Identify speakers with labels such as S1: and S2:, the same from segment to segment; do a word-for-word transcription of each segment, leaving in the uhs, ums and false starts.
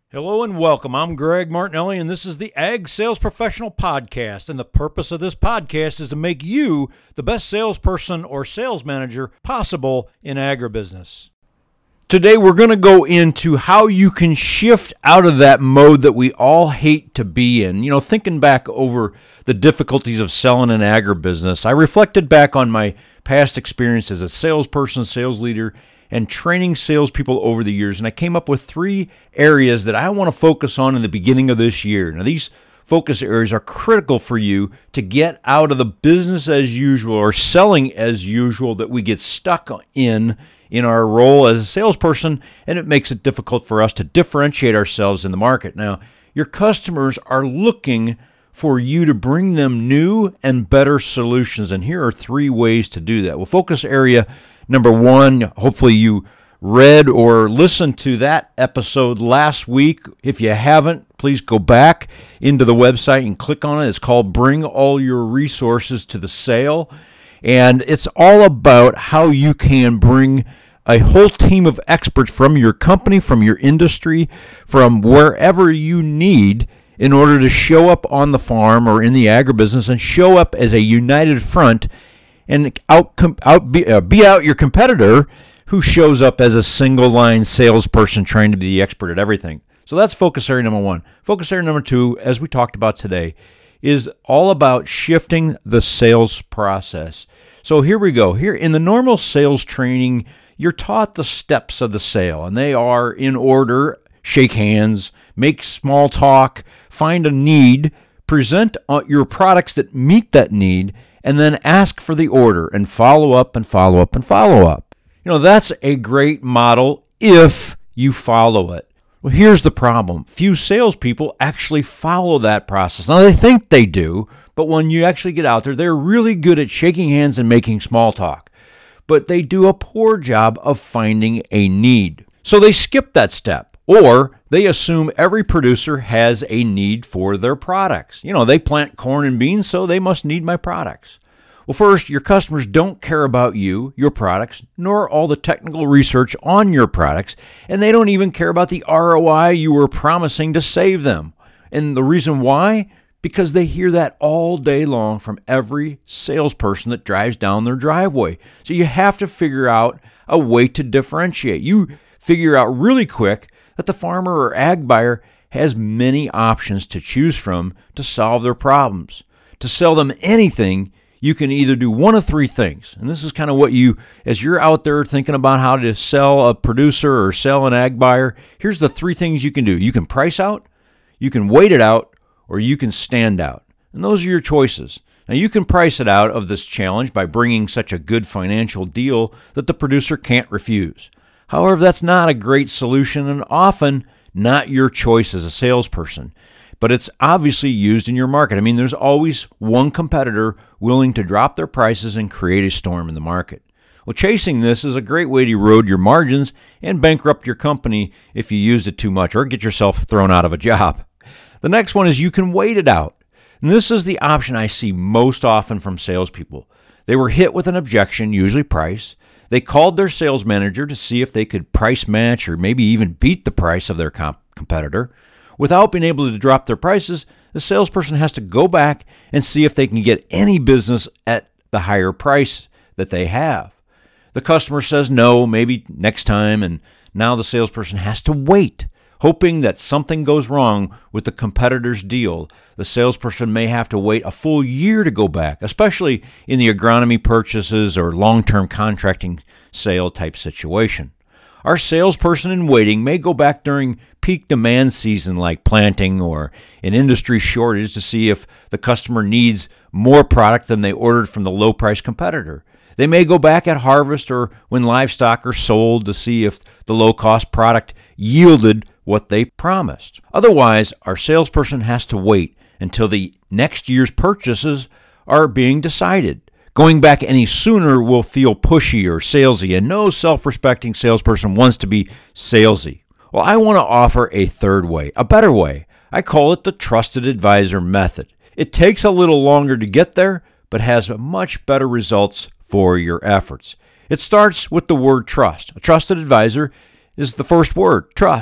S1: Hello and welcome. I'm Greg Martinelli, and this is the Ag Sales Professional Podcast. And the purpose of this podcast is to make you the best salesperson or sales manager possible in agribusiness. Today, we're going to go into how you can shift out of that mode that we all hate to be in. You know, thinking back over the difficulties of selling in agribusiness, I reflected back on my past experience as a salesperson, sales leader, and training salespeople over the years, and I came up with three areas that I want to focus on in the beginning of this year. Now, these focus areas are critical for you to get out of the business as usual or selling as usual that we get stuck in in our role as a salesperson, and it makes it difficult for us to differentiate ourselves in the market. Now, your customers are looking for you to bring them new and better solutions, and here are three ways to do that. Well, focus area number one, hopefully you read or listened to that episode last week. If you haven't, please go back into the website and click on it. It's called Bring All Your Resources to the Sale. And it's all about how you can bring a whole team of experts from your company, from your industry, from wherever you need in order to show up on the farm or in the agribusiness and show up as a united front and out, out be, uh, be out your competitor who shows up as a single-line salesperson trying to be the expert at everything. So that's focus area number one. Focus area number two, as we talked about today, is all about shifting the sales process. So here we go. Here in the normal sales training, you're taught the steps of the sale, and they are in order: shake hands, make small talk, find a need, present your products that meet that need, and then ask for the order and follow up and follow up and follow up. You know, that's a great model if you follow it. Well, here's the problem. Few salespeople actually follow that process. Now, they think they do, but when you actually get out there, they're really good at shaking hands and making small talk. But they do a poor job of finding a need. So they skip that step, or they assume every producer has a need for their products. You know, they plant corn and beans, so they must need my products. Well, first, your customers don't care about you, your products, nor all the technical research on your products, and they don't even care about the R O I you were promising to save them. And the reason why? Because they hear that all day long from every salesperson that drives down their driveway. So you have to figure out a way to differentiate. You figure out really quick that the farmer or ag buyer has many options to choose from to solve their problems. To sell them anything, you can either do one of three things. And this is kind of what you, as you're out there thinking about how to sell a producer or sell an ag buyer, here's the three things you can do. You can price out, you can wait it out, or you can stand out. And those are your choices. Now, you can price it out of this challenge by bringing such a good financial deal that the producer can't refuse. However, that's not a great solution and often not your choice as a salesperson, but it's obviously used in your market. I mean, there's always one competitor willing to drop their prices and create a storm in the market. Well, chasing this is a great way to erode your margins and bankrupt your company if you use it too much or get yourself thrown out of a job. The next one is you can wait it out. And this is the option I see most often from salespeople. They were hit with an objection, usually price. They called their sales manager to see if they could price match or maybe even beat the price of their comp- competitor. Without being able to drop their prices, the salesperson has to go back and see if they can get any business at the higher price that they have. The customer says no, maybe next time, and now the salesperson has to wait, hoping that something goes wrong with the competitor's deal. The salesperson may have to wait a full year to go back, especially in the agronomy purchases or long-term contracting sale type situation. Our salesperson in waiting may go back during peak demand season like planting or an industry shortage to see if the customer needs more product than they ordered from the low-price competitor. They may go back at harvest or when livestock are sold to see if the low-cost product yielded what they promised. Otherwise, our salesperson has to wait until the next year's purchases are being decided. Going back any sooner will feel pushy or salesy, and no self-respecting salesperson wants to be salesy. Well, I want to offer a third way, a better way. I call it the trusted advisor method. It takes a little longer to get there, but has much better results for your efforts. It starts with the word trust. A trusted advisor is the first word, trust.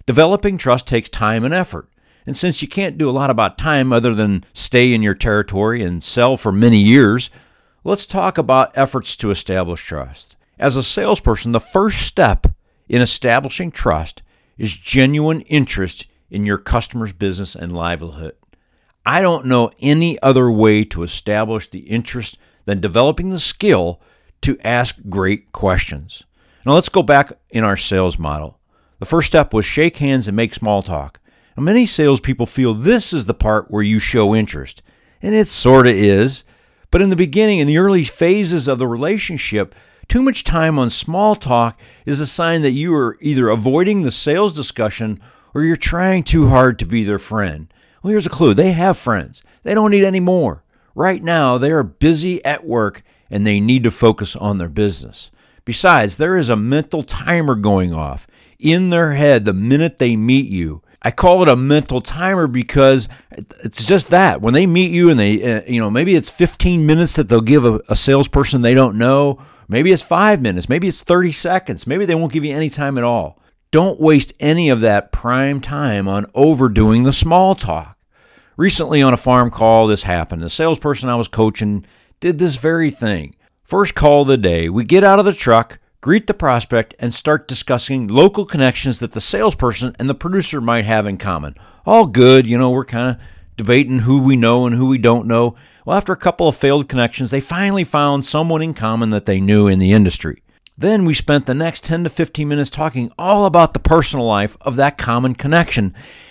S1: Developing trust takes time and effort. And since you can't do a lot about time other than stay in your territory and sell for many years, let's talk about efforts to establish trust. As a salesperson, the first step in establishing trust is genuine interest in your customer's business and livelihood. I don't know any other way to establish the interest than developing the skill to ask great questions. Now let's go back in our sales model. The first step was shake hands and make small talk. Now, many salespeople feel this is the part where you show interest, and it sort of is. But in the beginning, in the early phases of the relationship, too much time on small talk is a sign that you are either avoiding the sales discussion or you're trying too hard to be their friend. Well, here's a clue. They have friends. They don't need any more. Right now, they are busy at work and they need to focus on their business. Besides, there is a mental timer going off in their head the minute they meet you. I call it a mental timer because it's just that. When they meet you and they, uh, you know, maybe it's fifteen minutes that they'll give a, a salesperson they don't know. Maybe it's five minutes. Maybe it's thirty seconds. Maybe they won't give you any time at all. Don't waste any of that prime time on overdoing the small talk. Recently on a farm call, this happened. The salesperson I was coaching did this very thing. First call of the day, we get out of the truck, greet the prospect, and start discussing local connections that the salesperson and the producer might have in common. All good, you know, we're kind of debating who we know and who we don't know. Well, after a couple of failed connections, they finally found someone in common that they knew in the industry. Then we spent the next ten to fifteen minutes talking all about the personal life of that common connection.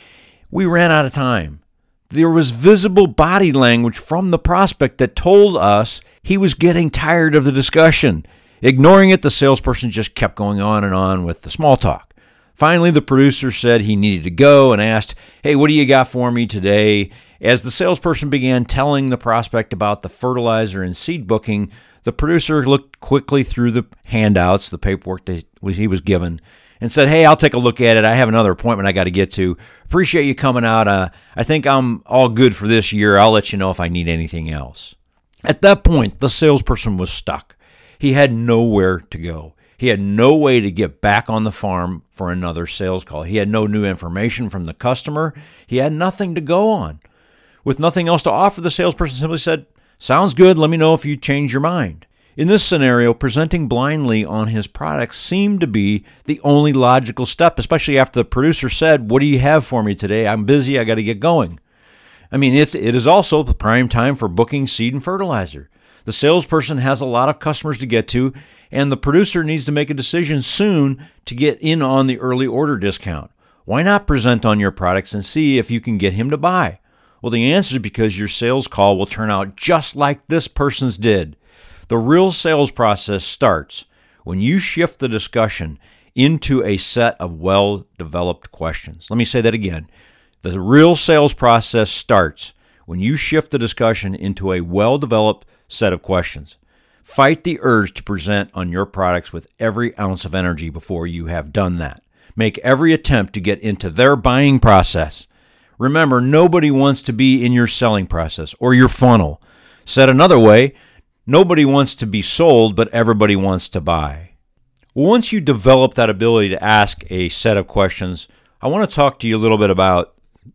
S1: We ran out of time. There was visible body language from the prospect that told us he was getting tired of the discussion. Ignoring it, the salesperson just kept going on and on with the small talk. Finally, the producer said he needed to go and asked, "Hey, what do you got for me today?" As the salesperson began telling the prospect about the fertilizer and seed booking, the producer looked quickly through the handouts, the paperwork that he was given, and said, "Hey, I'll take a look at it. I have another appointment I got to get to. Appreciate you coming out. Uh, I think I'm all good for this year. I'll let you know if I need anything else." At that point, the salesperson was stuck. He had nowhere to go. He had no way to get back on the farm for another sales call. He had no new information from the customer. He had nothing to go on. With nothing else to offer, the salesperson simply said, "Sounds good. Let me know if you change your mind." In this scenario, presenting blindly on his products seemed to be the only logical step, especially after the producer said, "What do you have for me today? I'm busy. I got to get going." I mean, it's, it is also the prime time for booking seed and fertilizer. The salesperson has a lot of customers to get to, and the producer needs to make a decision soon to get in on the early order discount. Why not present on your products and see if you can get him to buy? Well, the answer is because your sales call will turn out just like this person's did. The real sales process starts when you shift the discussion into a set of well-developed questions. Let me say that again. The real sales process starts when you shift the discussion into a well-developed set of questions. Fight the urge to present on your products with every ounce of energy before you have done that. Make every attempt to get into their buying process. Remember, nobody wants to be in your selling process or your funnel. Said another way, nobody wants to be sold, but everybody wants to buy. Once you develop that ability to ask a set of questions, I want to talk to you a little bit about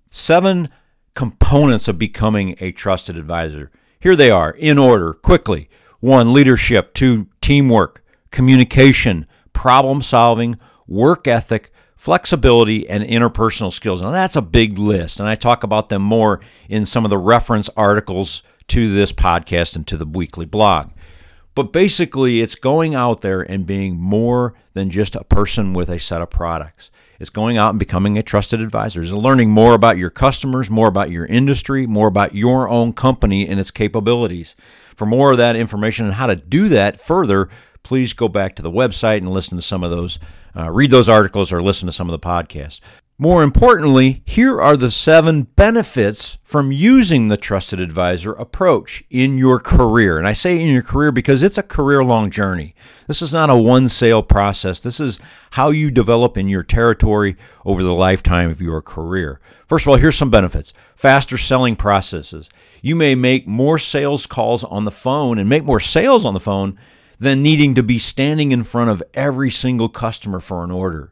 S1: seven components of becoming a trusted advisor. Here they are, in order, quickly. One, leadership. Two, teamwork, communication, problem solving, work ethic, flexibility, and interpersonal skills. Now, that's a big list, and I talk about them more in some of the reference articles to this podcast and to the weekly blog. But basically, it's going out there and being more than just a person with a set of products. It's going out and becoming a trusted advisor. It's learning more about your customers, more about your industry, more about your own company and its capabilities. For more of that information on how to do that further, please go back to the website and listen to some of those, uh, read those articles or listen to some of the podcasts. More importantly, here are the seven benefits from using the trusted advisor approach in your career. And I say in your career because it's a career-long journey. This is not a one-sale process. This is how you develop in your territory over the lifetime of your career. First of all, here's some benefits. Faster selling processes. You may make more sales calls on the phone and make more sales on the phone than needing to be standing in front of every single customer for an order.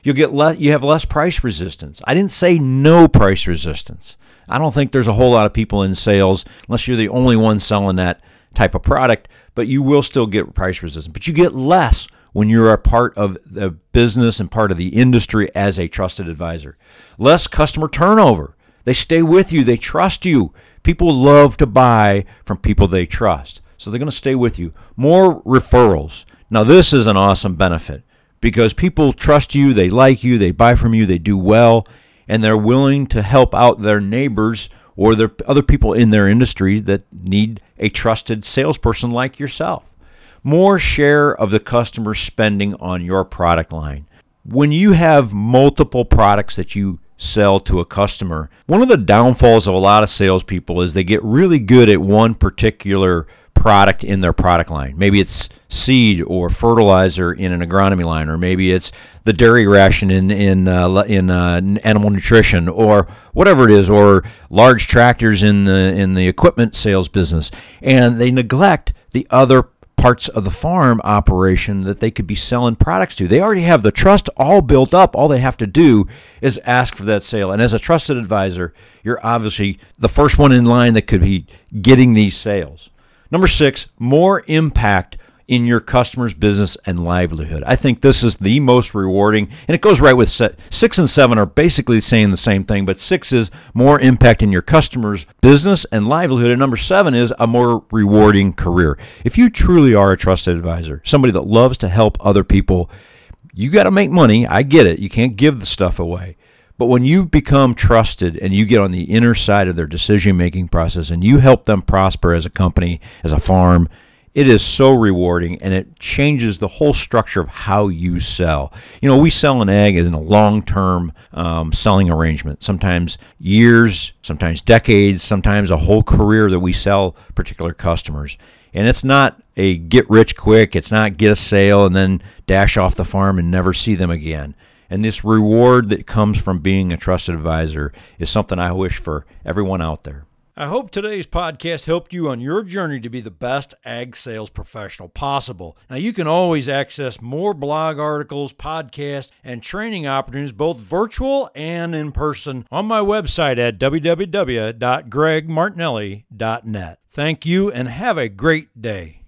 S1: You'll get le- you have less price resistance. I didn't say no price resistance. I don't think there's a whole lot of people in sales, unless you're the only one selling that type of product, but you will still get price resistance. But you get less when you're a part of the business and part of the industry as a trusted advisor. Less customer turnover. They stay with you. They trust you. People love to buy from people they trust. So they're going to stay with you. More referrals. Now, this is an awesome benefit because people trust you. They like you. They buy from you. They do well. And they're willing to help out their neighbors or their other people in their industry that need a trusted salesperson like yourself. More share of the customer spending on your product line. When you have multiple products that you sell to a customer, one of the downfalls of a lot of salespeople is they get really good at one particular product in their product line. Maybe it's seed or fertilizer in an agronomy line, or maybe it's the dairy ration in in uh, in uh, animal nutrition, or whatever it is, or large tractors in the in the equipment sales business, and they neglect the other parts of the farm operation that they could be selling products to. They already have the trust all built up. All they have to do is ask for that sale. And as a trusted advisor, you're obviously the first one in line that could be getting these sales. Number six, more impact in your customer's business and livelihood. I think this is the most rewarding, and it goes right with set. Six and seven are basically saying the same thing, but six is more impact in your customer's business and livelihood, and number seven is a more rewarding career. If you truly are a trusted advisor, somebody that loves to help other people, you got to make money. I get it. You can't give the stuff away. But when you become trusted and you get on the inner side of their decision-making process and you help them prosper as a company, as a farm, it is so rewarding, and it changes the whole structure of how you sell. You know, we sell an ag in a long-term um, selling arrangement, sometimes years, sometimes decades, sometimes a whole career that we sell particular customers. And it's not a get-rich-quick, it's not get a sale and then dash off the farm and never see them again. And this reward that comes from being a trusted advisor is something I wish for everyone out there. I hope today's podcast helped you on your journey to be the best ag sales professional possible. Now, you can always access more blog articles, podcasts, and training opportunities, both virtual and in person, on my website at w w w dot greg martinelli dot net. Thank you and have a great day.